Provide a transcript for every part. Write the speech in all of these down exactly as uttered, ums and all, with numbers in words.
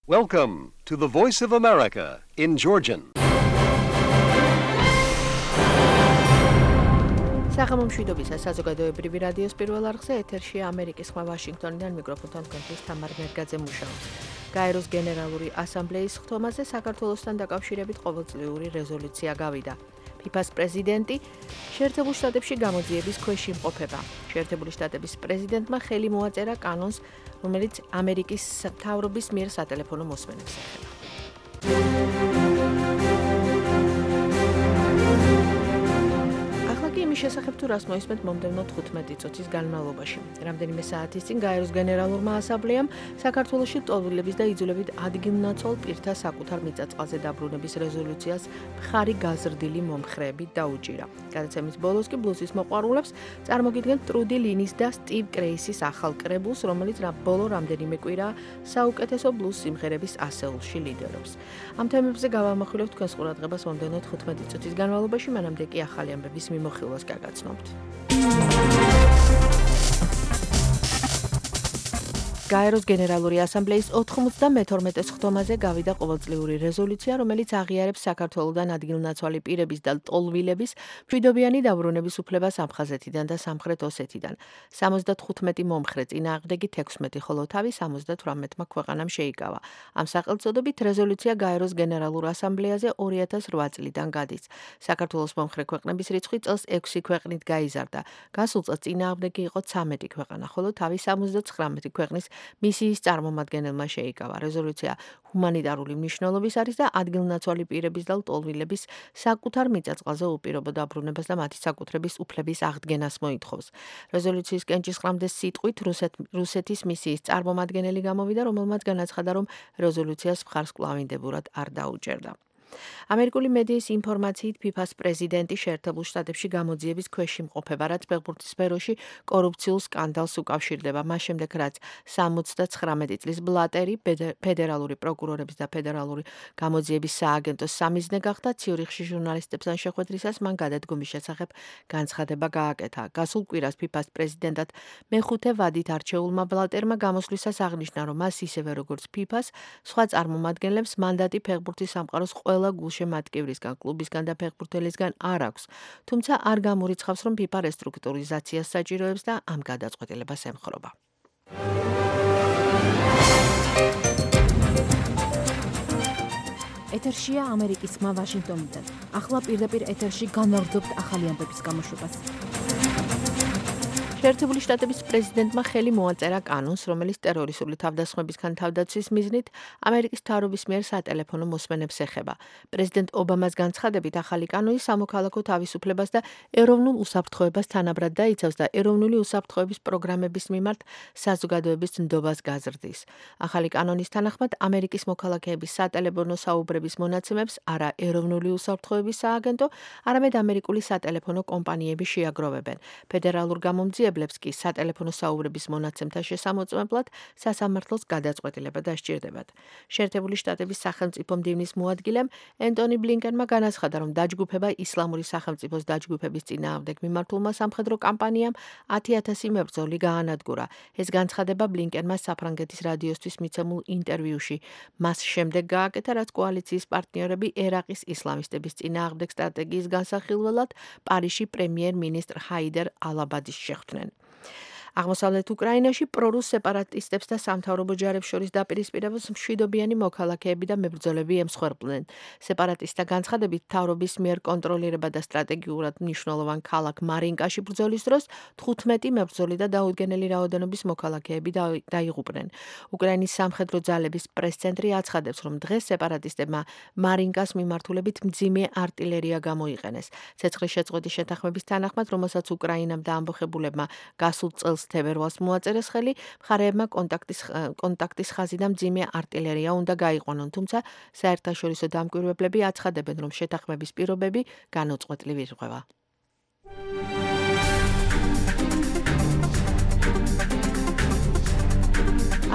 Welcome to the Voice of America in Georgian. საღამომშვიდობისა საზოგადოებრივი რადიოს პირველ არხზე ეთერშია ამერიკის ხმა ვაშინგტონიდან მიკროფონთან თქვენთვის თამარ მერგაძე მუშაობს. გაეროს გენერალური ასამბლეის ხთომაზე საქართველოსთან დაკავშირებით ყოველწლიური რეზოლუცია გავიდა. ფიფას პრეზიდენტი შეერთებულ შტატებში გამოძიების ქვეშ იმყოფება. შეერთებული შტატების პრეზიდენტმა ხელი მოაწერა კანონს, რომელიც ამერიკის მთავრობის მიერ სატელეფონო მოსმენებს ეხება. იმის შესახებ თუ რას მოისმენთ მომდევნო თხუთმეტი წუთის განმავლობაში. რამდენიმე საათის წინ გაეროს გენერალურმა ასამბლეამ საქართველოში ტოლვილების და იძულებით ადგილნაცვალ პირთა საკუთარ მიწა-წყალზე დაბრუნების რეზოლუციას მხარი გაზრდილი მომხრეებით დაუჭირა. გადაცემის ბოლოს კი ბლუზის მოყვარულებს წარმოგიდგენთ ტრუდი ლინის და სტივ კრეისის ახალ კრებულს, რომელიც ბოლო რამდენიმე კვირა საუკეთესო ბლუზ სიმღერების ასეულში ლიდერობს. ამ თემებზე გავამახვილებთ თქვენს ყურადღებას მომდევნო თხუთმეტი წუთის განმავლობაში, მანამდე კი ახალი ამბების მიმოხილვას გაგაცნობთ. გაეროს გენერალური ასამბლეის ოთხმოცდამეთორმეტეს ხთომაზე გავიდა ყოველწლიური რეზოლუცია, რომელიც აღიარებს საქართველოდან ადგილნაცვალი პირების და ტოლვილების მშვიდობიანი დაბრუნების უფლებას აფხაზეთიდან და სამხრეთ ოსეთიდან. სამოცდათხუთმეტი მომხრე წინააღმდეგით ექვსმეტი, ხოლო თავი სამოცდათვრამეტმა ქვეყანამ შეიკავა. ამ სახელწოდებით რეზოლუცია გაეროს გენერალურ ასამბლეაზე ორი ათას რვა წლიდან გადის. საქართველოს მომხრე ქვეყნების რიცხვი წელს ექვსი ქვეყნით გაიზარდა. გასულ წელს წინააღმდეგი იყო ცამეტი ქვეყანა, ხოლო თავი სამოცდაცხრამეტი ქვეყნის მისიის წარმომადგენელმა შეიკავა. რეზოლუცია ჰუმანიტარული მნიშვნელობის არის და ადგილნაცვალი პირების და ტოლვილების საკუთარ მიწა-წყალზე უპირობო დაბრუნებას და მათი საკუთრების უფლების აღდგენას მოითხოვს. რეზოლუციის კენჭისყრამდე სიტყვით რუსეთის მისიის წარმომადგენელი გამოვიდა, რომელმაც განაცხადა, რომ რეზოლუციას მხარს კვლავინდებურად არ დაუჭერდა. ამერიკული მედიის ინფორმაციით ფიფას პრეზიდენტი შეერთებულ შტატებში გამოძიების ქვეშ იმყოფება, რაც ფეხბურთის სფეროში კორუფციულ სკანდალს უკავშირდება. მას შემდეგ, რაც სამოცდაცხრამეტი წლის ბლატერი ფედერალური პროკურორების და ფედერალური გამოძიების სააგენტოს სამიზნე გახდა, ციურიხში ჟურნალისტებთან შეხვედრისას მან გადადგომის შესახებ განცხადება გააკეთა. გასულ კვირას ფიფას პრეზიდენტად მეხუთე ვადით არჩეულმა ბლატერმა გამოსვლისას აღნიშნა, რომ მას ისევე როგორც ფიფას სხვა წარმომადგენლებს მანდატი ფეხბურთის სამყაროს ყველა გულშემატკივრისგან, კლუბისგან და ფეხბურთელისგან არ აქვს, თუმცა არ გამორიცხავს, რომ ფიფა რესტრუქტურიზაციას საჭიროებს და ამ გადაწყვეტილებას ემხრობა. ეთერშია ამერიკის ხმა ვაშინგტონიდან. ახლა პირდაპირ ეთერში განვაგრძობთ ახალი ამბების გამოშვებას. შეერთებული შტატების პრეზიდენტმა ხელი მოაწერა კანონს, რომელიც ტერორისტული თავდასხმებისგან თავდაცვის მიზნით ამერიკის მთავრობის მიერ სატელეფონო მოსმენებს ეხება. პრეზიდენტ ობამას განცხადებით, ახალი კანონი სამოქალაქო თავისუფლებას და ეროვნულ უსაფრთხოებას თანაბრად დაიცავს და ეროვნული უსაფრთხოების პროგრამების მიმართ საზოგადოების ნდობას გაზრდის. ახალი კანონის თანახმად ამერიკის მოქალაქეების სატელეფონო საუბრების მონაცემებს არა ეროვნული უსაფრთხოების სააგენტო, არამედ ამერიკული სატელეფონო კომპანიები შეაგროვებენ. ფედერალურ გამომძიებელს კი სატელეფონო საუბრების მონაცემთა შესამოწმებლად სასამართლოს გადაწყვეტილება დასჭირდებათ. შეერთებული შტატების სახელმწიფო მდივნის მოადგილემ ენტონი ბლინკენმა განაცხადა, რომ დაჯგუფება ისლამური სახელმწიფოს დაჯგუფების წინააღმდეგ მიმართულმა სამხედრო კამპანიამ ათი ათასი მებრძოლი გაანადგურა. ეს განცხადება ბლინკენმა საფრანგეთის რადიოსთვის მიცემულ ინტერვიუში მას შემდეგ გააკეთა, რაც კოალიციის პარტნიორები ერაყის ისლამისტების წინააღმდეგ სტრატეგიის განსახილველად პარიზში პრემიერ-მინისტრ ჰაიდერ ალ-აბადის შეხვდნენ. აღმოსავლეთ უკრაინაში პრორუს სეპარატისტებს და სამთავრობო ჯარებს შორის დაპირისპირებას მშვიდობიანი მოქალაქეები და მებრძოლები ემსხვერპლნენ. სეპარატისტთა განცხადებით, მთავრობის მიერ კონტროლირება და სტრატეგიულად მნიშვნელოვან ქალაქ მარინკაში ბრძოლის დროს თხუთმეტი მებრძოლი და დაუდგენელი რაოდენობის მოქალაქეები დაიღუპნენ. უკრაინის სამხედრო ძალების პრეს-ცენტრი აცხადებს, რომ დღეს სეპარატისტებმა მარინკას მიმართულებით მძიმე არტილერია გამოიყენეს. ცეცხლის შეწყვეტის შეთანხმების თანახმად, რომელსაც უკრაინამ და ამბოხებულებმა გასულ წელს თებერვალს მოაწერეს ხელი, მხარეებმა კონტაქტის კონტაქტის ხაზი და მძიმე არტილერია უნდა გაიყვანონ, თუმცა საერთაშორისო დამკვირვებლები აცხადებენ, რომ შეთანხმების პირობები განუწყვეტლივ ირღვევა.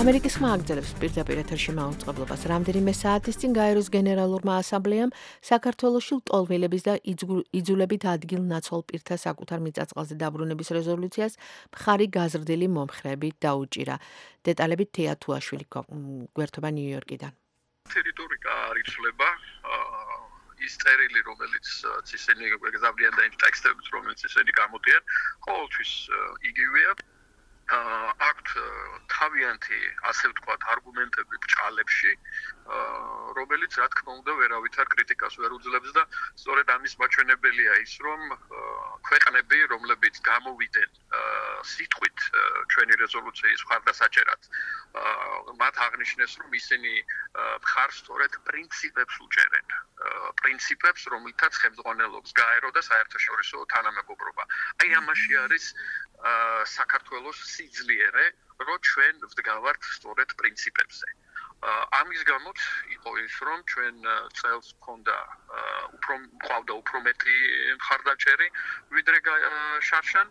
ამერიკის ხმა აგრძელებს პირდაპირ ეთერში მაუწყებლობას. რამდენიმე საათის წინ გაეროს გენერალურმა ასამბლეამ საქართველოში ლტოლვილების და იძულებით ადგილ-ნაცვალ პირთა საკუთარ მიწა-წყალზე დაბრუნების რეზოლუციას მხარი გაზრდილი მომხრეებით დაუჭირა. დეტალებით თეა თუაშვილი გვერდება ნიუ-იორკიდან. ტერიტორია არ იცვლება, ის წერილი, რომელიც ისინი გზავნიან და იმ ტექსტებით, რომელიც ისინი გამოდიან, ყოველთვის იგივეა. აქვთ თავიანთი, ასე ვთქვათ, არგუმენტები ბჭყალებში, რომელიც რა თქმა უნდა ვერავითარ კრიტიკას ვერ უძლებს და სწორედ ამის მაჩვენებელია ის, რომ ქვეყნები, რომლებიც გამოვიდნენ სიტყვით ჩვენი რეზოლუციის მხარდასაჭერად, მათ აღნიშნეს, რომ ისინი მხარს სწორედ პრინციპებს უჭერენ. პრინციპებს, რომელთაც ხელმძღვანელობს გაერო და საერთაშორისო თანამეგობრობა. აი ამაში არის საქართველოს სიძლიერე, რომ ჩვენ ვდგავართ სწორედ პრინციპებზე. ამის გამოც იყო ის, რომ ჩვენ წელს მქონდა უფრო მყავდა უფრო მეტი მხარდაჭერი, ვიდრე შარშან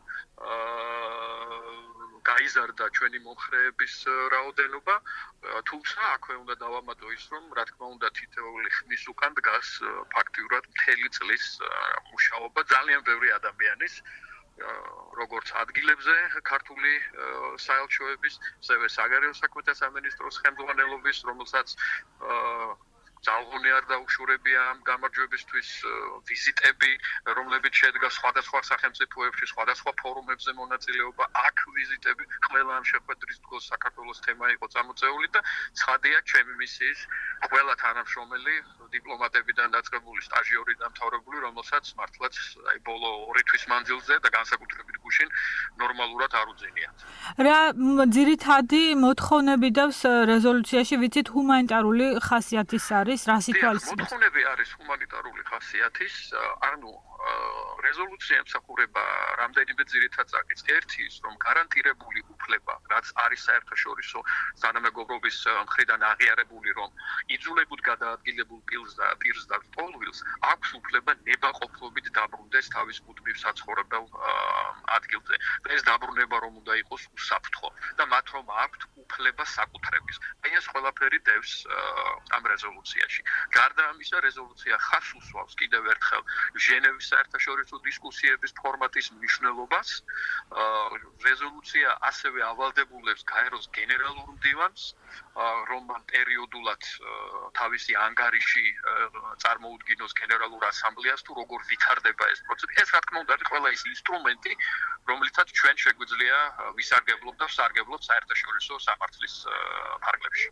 გაიზარდა ჩვენი მომხრეების რაოდენობა, თუმცა აქვე უნდა დავამატო ის, რომ რა თქმა უნდა თითოეული ხმის უკან დგას ფაქტიურად მთელი წლის მუშაობა ძალიან ბევრი ადამიანის, როგორც ადგილებზე ქართული საელჩოების, ასევე საგარეო საქმეთა სამინისტროს ხელმძღვანელობის, რომელსაც ძალღონი არ დაუშურებია ამ გამარჯვებისთვის ვიზიტები, რომლებიც შედგა სხვადასხვა სახელმწიფოებში, სხვადასხვა ფორუმებზე მონაწილეობა, აქ ვიზიტები, ყველა ამ შეხვედრის დროს საქართველოს თემა იყო წამოწეული და ცხადია ჩემი მისიის ყველა თანამშრომელი დიპლომატებიდან დაწყებული, სტაჟიორი და მთავრებული, რომელსაც მართლაც აი ბოლო ორი თვის მანძილზე და განსაკუთრებით გუშინ ნორმალურად არ უძინიათ. რა ძირითადი მოთხოვნები და რეზოლუციაში ვიცით ჰუმანიტარული ხასიათის არის რა სიტუაცია? მოთხოვნები არის ჰუმანიტარული ხასიათის, ანუ რეზოლუცია ემსახურება რამდენიმე ძირითად წაკითხს. ერთი ის, რომ გარანტირებული უფლება, რაც არის საერთაშორისო თანამეგობრობის მხრიდან აღიარებული, რომ იძულებულ გადაადგილებულ პირს და პირს და ლტოლვილს აქვს უფლება ნებაყოფლობით დაბრუნდეს თავის მუდმივ საცხოვრებელ ადგილზე. ეს დაბრუნება რომ უნდა იყოს უსაფრთხო და მათ რომ აქვთ უფლება საკუთრების. აი ეს ყველაფერი დევს ამ რეზოლუციაში. გარდა ამისა, რეზოლუცია ხარს უსვავს კიდევ ერთხელ ჟენევის საერთაშორისო დისკუსიების ფორმატის მნიშვნელობას. რეზოლუცია ასევე ავალდებულებს გაეროს გენერალურ მდივანს, რომ პერიოდულად თავისი ანგარიში წარმოუდგინოს გენერალურ ასამბლეას თუ როგორ ვითარდება ეს პროცესი. ეს რა თქმა უნდა არის ყველა ის ინსტრუმენტი, რომლითაც ჩვენ შეგვიძლია ვისარგებლოთ და ვსარგებლოთ საერთაშორისო სამართლის ფარგლებში.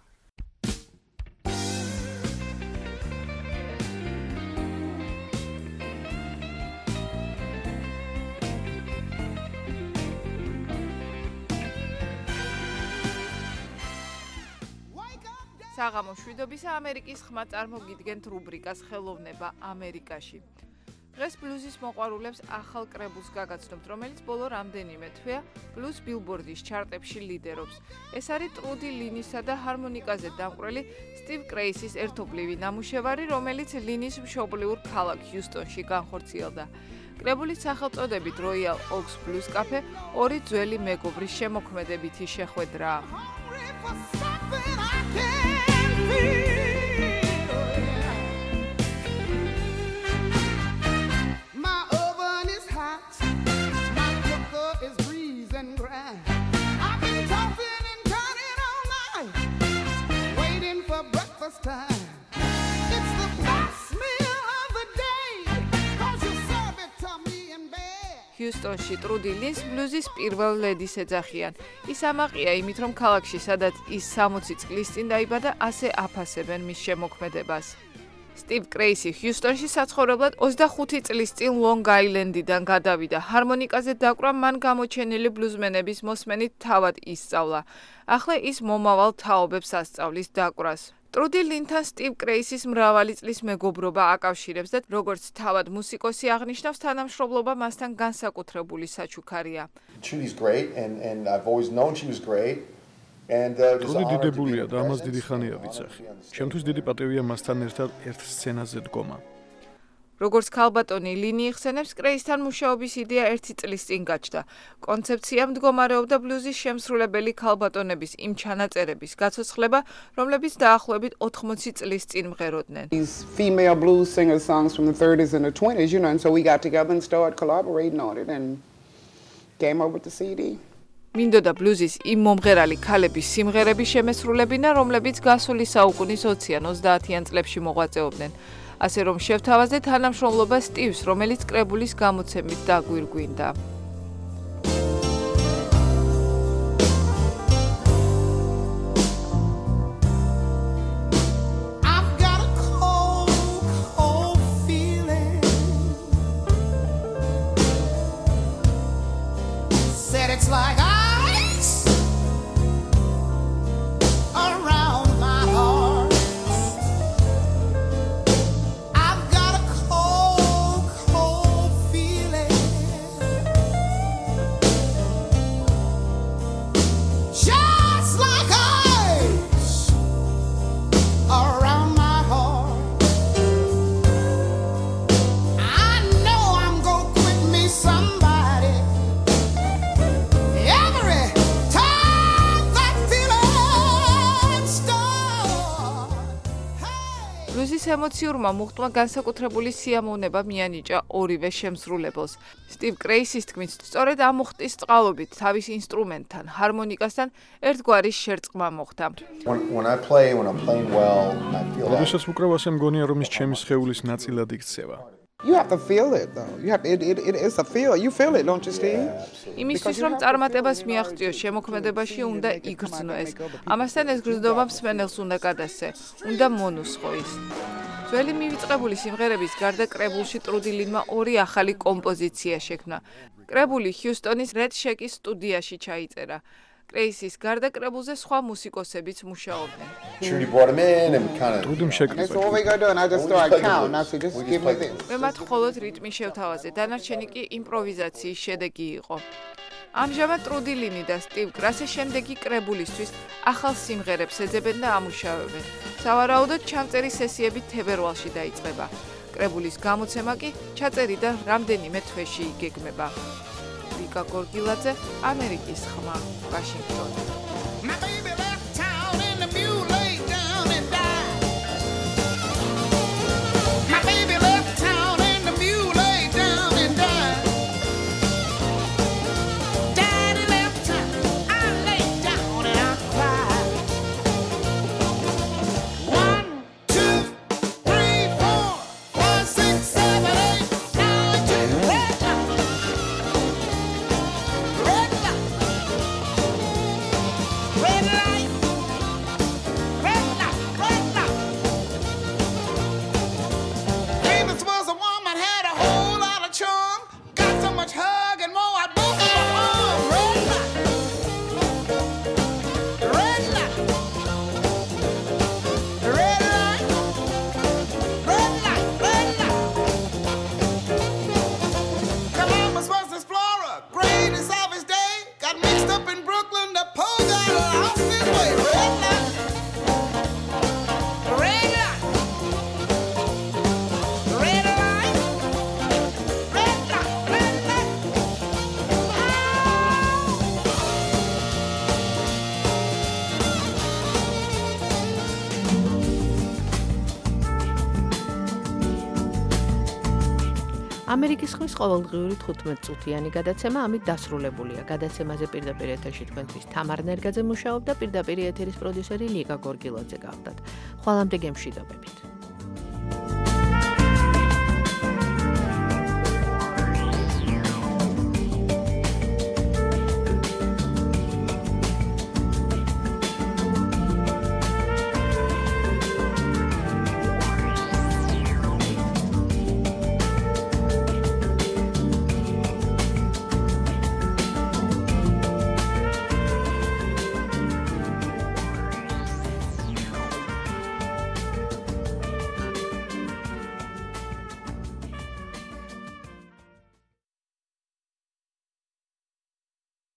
საღამო შვიდობისა ამერიკის ხმა წარმოგიდგენთ რუბრიკას ხელოვნება ამერიკაში. დღეს ბლუზის მოყვარულებს ახალ კრებულს გაგაცნობთ, რომელიც ბოლო რამდენიმე თვეა ბლუზ ბილბორდის ჩარტებში ლიდერობს. ეს არის ტრუდი ლინისა და ჰარმონიკაზე დამკვრელი სტივ კრეისის ერთობლივი ნამუშევარი, რომელიც linis მშობლიურ ქალაქ ჰიუსტონში განხორციელდა. კრებულის სახელწოდებით Royal Oaks Blues Cafe ორი ძველი მეგობრის შემოქმედებითი შეხვედრაა. My oven is hot, my cooker is greasing grind. I've been tossing and turning all night, waiting for breakfast time. It's the best meal of the day, 'cause you serve it to me in bed. ჰიუსტონში ტრუდი ლინს ბლუზის პირველ ლედის ეძახიან. ის ამაყია იმით, რომ ქალაქში, სადაც ის სამოცი წლის წინ დაიბადა, ასე აფასებენ მის შემოქმედებას. სტივ კრეისი ჰიუსტონში საცხოვრებლად ოცდახუთი წლის წინ ლონგ-აილენდიდან გადავიდა. ჰარმონიკაზე დაკვრა მან გამოჩენილი ბლუზმენების მოსმენით თავად ისწავლა. ახლა ის მომავალ თაობებს ასწავლის დაკვრას. ტრუდი ლინთან სტივ კრეისის მრავალი წლის მეგობრობა აკავშირებს და როგორც თავად მუსიკოსი აღნიშნავს, თანამშრომლობა მასთან განსაკუთრებული საჩუქარია. She's great and and I've always known she was great. ტრუდი დიდებულია და ამას დიდი ხანია ვიცახი. ჩემთვის დიდი პატივია მასთან ერთად ერთ სცენაზე დგომა. როგორც ქალბატონი ლინი იხსენებს, კრეისთან მუშაობის იდეა ერთი წლის წინ გაჩნდა. კონცეფცია მდგომარეობდა ბლუზის შემსრულებელი ქალბატონების იმ ჩანაწერების გაცოცხლება, რომლებიც დაახლოებით ოთხმოცი წლის წინ მღეროდნენ. These female blues singer songs from the thirties and the twenties, you know, and so we got together and started collaborating on it and came up with the C D. მინდოდა ბლუზის იმ მომღერალი ქალების სიმღერების შემესრულებინა, რომლებიც გასული საუკუნის ოციან ოცდაათიან წლებში მოღვაწეობდნენ. ასე რომ შევთავაზე თანამშრომლობა სტივს, რომელიც კრებულის გამოცემით დაგვირგვინდა. ბლუზის ემოციურმა მუხტმა განსაკუთრებული სიამოვნება მიანიჭა ორივე შემსრულებელს. სტივ კრეისის თქმით, სწორედ ამ მუხტის წყალობით თავის ინსტრუმენტთან, ჰარმონიკასთან ერთგვარი შერწყმა მოხდა. When I play, when I'm playing well, I feel that. როდესაც უკრავ ასე მგონია, რომ ის ჩემი სხეულის ნაწილად იქცევა. You have to feel it though. You have it it it is a feel. You feel it, don't you, Steve? იმისთვის რომ წარმატებას მიაღწიოს, შემოქმედებაში უნდა იგრძნო ეს. ამასთან ეს გრძნობა მსმენელს უნდა გადასცე, უნდა მონუსხო ის. ძველი მივიწყებული სიმღერების გარდა კრებულში ტრუდილინმა ორი ახალი კომპოზიცია შექმნა. კრებული ჰიუსტონის Red Shack-ის სტუდიაში ჩაიწერა. კრეისის გარდა კრებულზე სხვა მუსიკოსებიც მუშაობდნენ. Trudy brought him in and kind of. Trudy შექმნა. So what we gonna do? And I just start counting. I say just give me this. მე მათ მხოლოდ რიტმი შევთავაზე, დანარჩენი კი იმპროვიზაციის შედეგი იყო. ამჟამად ტრუდილინი და სტივ კრასე შემდეგი კრებულისთვის ახალ სიმღერებს ეძებენ და ამუშავებენ. სავარაუდოდ ჩამწერი სესიები თებერვალში დაიწყება. კრებულის გამოცემა კი ჩაწერიდან რამდენიმე თვეში იგეგმება. ვიკა გორგილაძე, ამერიკის ხმა, ვაშინგტონი. ამერიკის ხმის ყოველდღიური თხუთმეტ წუთიანი გადაცემა ამით დასრულებულია. გადაცემაზე პირდაპირ ეთერში თქვენთვის თამარ ნერგაძე მუშაობდა, პირდაპირ ეთერის პროდიუსერი ლიკა გორგილაძე გახდათ. ხვალამდე გემშვიდობებით.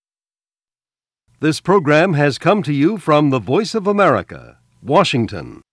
This program has come to you from the Voice of America, Washington.